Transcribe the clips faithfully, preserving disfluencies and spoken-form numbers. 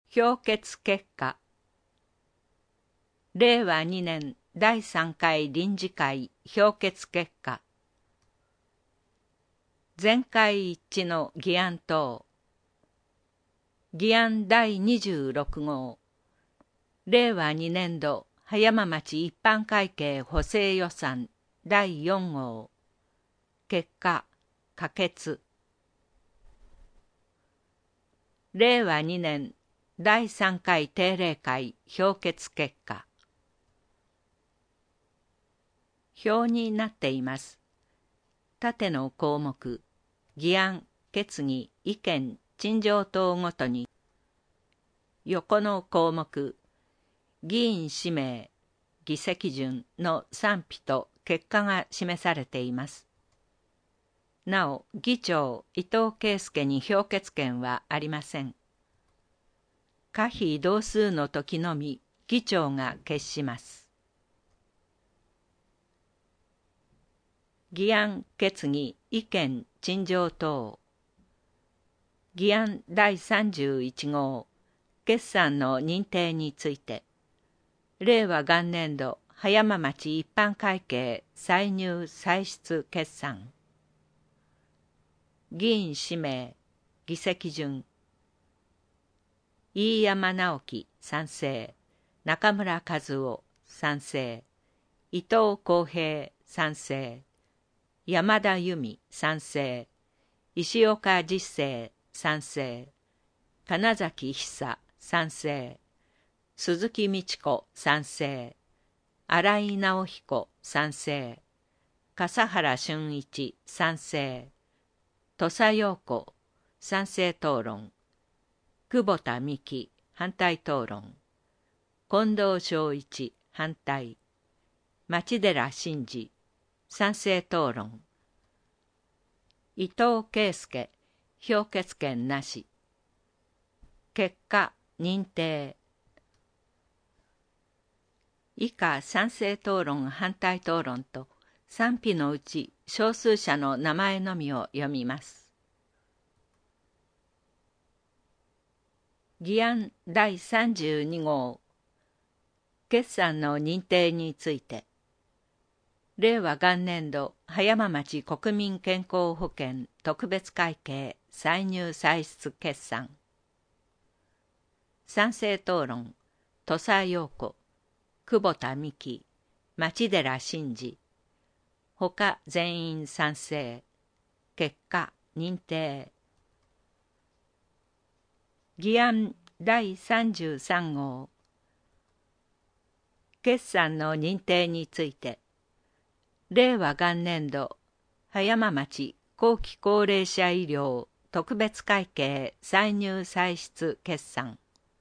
評決結果。れいわにねんだいさんかい臨時会評決結果。全会一致の議案等。議案だいにじゅうろく号。れいわにねん度葉山町一般会計補正予算だいよん号。結果、可決。れいわにねんだいさんかい定例会評決結果。表になっています。縦の項目、議案、決議、意見、陳情等ごとに、横の項目、議員氏名、議席順の賛否と結果が示されています。なお、議長伊藤圭介に評決権はありません。可否同数の時のみ議長が決します。議案、決議、意見、陳情等。議案だいさんじゅういち号、決算の認定について、れいわ元年度葉山町一般会計歳入歳出決算。議員氏名、議席順。飯山直樹、賛成。中村和夫、賛成。伊藤公平、賛成。山田由美、賛成。石岡実生、賛成。金崎久、賛成。鈴木美智子、賛成。新井直彦、賛成。笠原俊一、賛成。土佐陽子、賛成討論。久保田美希、反対討論。近藤昭一、反対。町寺真二、賛成討論。伊藤圭介、評決権なし。結果、認定。以下賛成討論反対討論と賛否のうち少数者の名前のみを読みます。議案だいさんじゅうに号。決算の認定について、れいわ元年度葉山町国民健康保険特別会計歳入歳出決算。賛成討論、土佐陽子、久保田美希、町寺真二。他全員賛成。結果、認定。議案だいさんじゅうさん号。決算の認定について、れいわ元年度葉山町後期高齢者医療特別会計歳入歳出決算。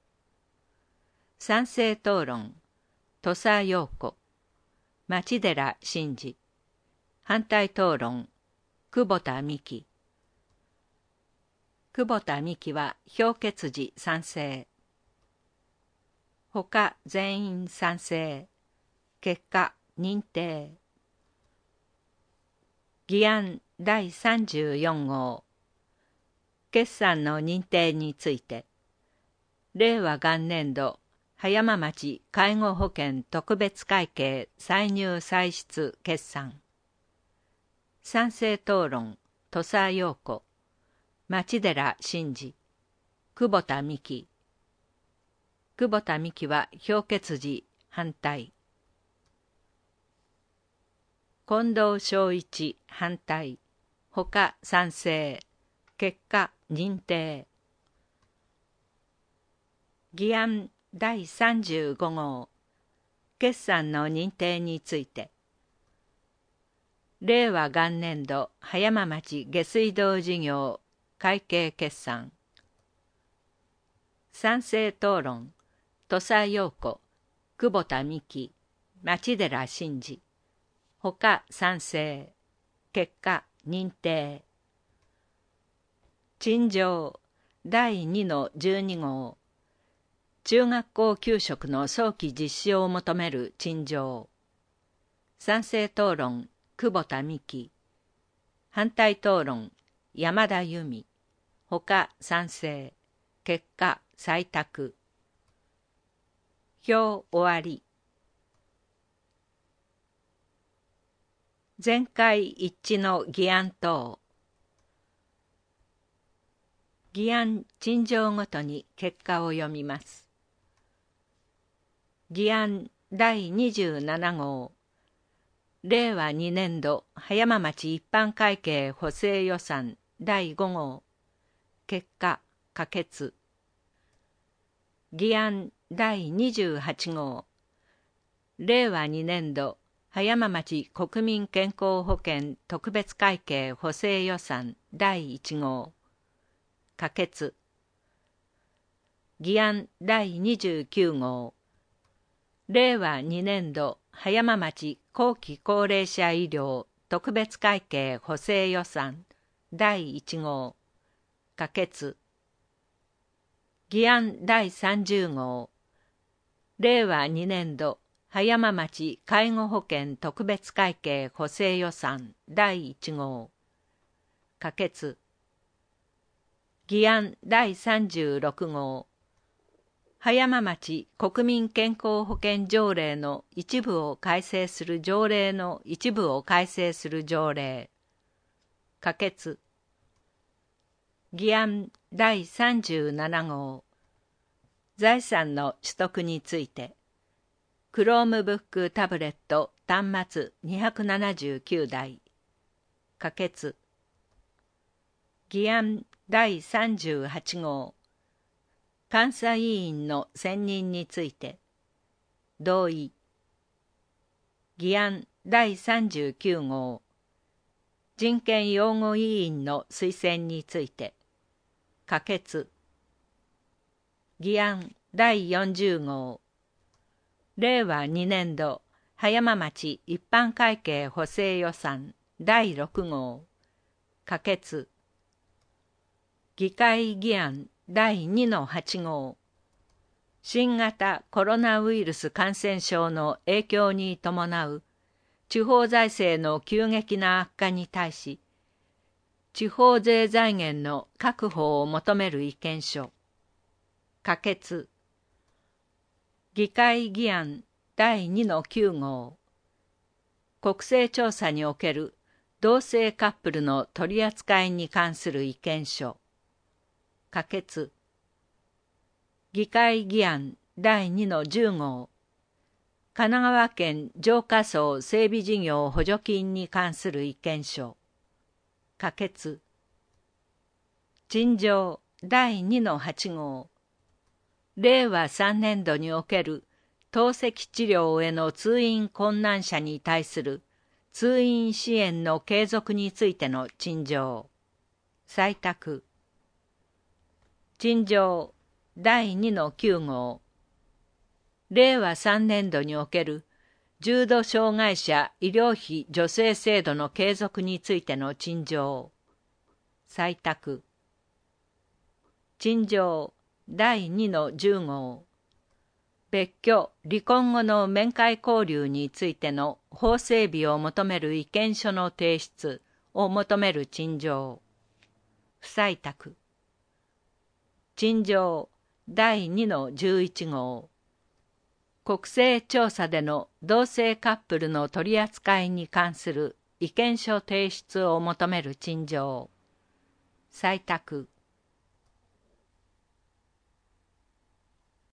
賛成討論、土佐陽子、町寺真二。反対討論、久保田美希。久保田美希は評決時賛成。他全員賛成。結果、認定。議案だいさんじゅうよん号。決算の認定について、れいわ元年度葉山町介護保険特別会計歳入歳出決算。賛成討論、土佐陽子、町寺真二。久保田美希。久保田美希は評決時反対。近藤昭一反対。他賛成。結果認定。議案だいさんじゅうご号。決算の認定について、れいわ元年度葉山町下水道事業会計決算。賛成討論、土佐陽子、久保田美希、町寺真二。他賛成。結果認定。陳情だいにのじゅうに号。中学校給食の早期実施を求める陳情。賛成討論、久保田美希。反対討論、山田由美。他賛成。結果採択。 表終わり。全会一致の議案等。議案陳情ごとに結果を読みます。議案だいにじゅうなな号、れいわにねん度葉山町一般会計補正予算だいご号、結果可決。議案だいにじゅうはち号、れいわにねん度葉山町国民健康保険特別会計補正予算だいいち号、可決。議案だいにじゅうきゅう号、れいわにねん度葉山町後期高齢者医療特別会計補正予算だいいち号、可決。議案だいさんじゅう号、れいわにねん度葉山町介護保険特別会計補正予算だいいち号、可決。議案だいさんじゅうろく号、葉山町国民健康保険条例の一部を改正する条例の一部を改正する条例、可決。議案だいさんじゅうなな号、財産の取得について、クロームブックタブレット端末にひゃくななじゅうきゅう台、可決。議案だいさんじゅうはち号、監査委員の選任について、同意。議案だいさんじゅうきゅう号、人権擁護委員の推薦について、可決。議案だいよんじゅう号、れいわにねん度葉山町一般会計補正予算だいろく号、可決。議会議案だいにのはち号、新型コロナウイルス感染症の影響に伴う地方財政の急激な悪化に対し、地方税財源の確保を求める意見書、可決。議会議案だいにのきゅう号、国勢調査における同性カップルの取り扱いに関する意見書、可決。議会議案だいにのじゅう号、神奈川県浄化槽整備事業補助金に関する意見書、可決。陳情だいにのはち号、れいわさんねん度における透析治療への通院困難者に対する通院支援の継続についての陳情、採択。陳情だいにのきゅう号、れいわさんねん度における重度障害者医療費助成制度の継続についての陳情、採択。陳情だいにのじゅう号、別居・離婚後の面会交流についての法整備を求める意見書の提出を求める陳情、不採択。陳情だいにのじゅういち号、国勢調査での同性カップルの取り扱いに関する意見書提出を求める陳情、採択。